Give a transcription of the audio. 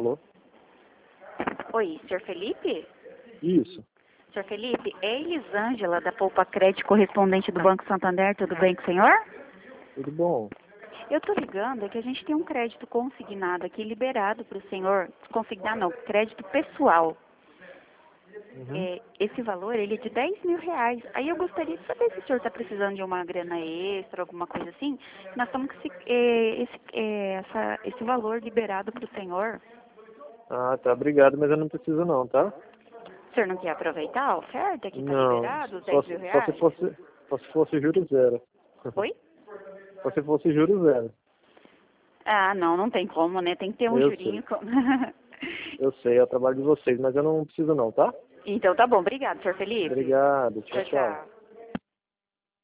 Alô? Oi, Sr. Felipe? Isso. Sr. Felipe, é Elisângela da Poupa Crédito, correspondente do Banco Santander, tudo bem com o senhor? Tudo bom? Eu tô ligando, é que a gente tem um crédito consignado aqui, liberado para o senhor, consignado não, crédito pessoal. Uhum. Esse valor, ele é de R$ 10.000. Aí eu gostaria de saber se o senhor está precisando de uma grana extra, alguma coisa assim. Nós estamos com esse valor liberado para o senhor. Ah, tá. Obrigado, mas eu não preciso não, tá? O senhor não quer aproveitar a oferta que está Não. liberado, os Só R$ 10.000? se fosse juro zero. Oi? Só se fosse juro zero. Ah, não, não tem como, né? Tem que ter um Eu jurinho. sei. Eu sei, é o trabalho de vocês, mas eu não preciso não, tá? Então tá bom, obrigado, senhor Felipe. Obrigado. Tchau, Tchau, tchau. tchau.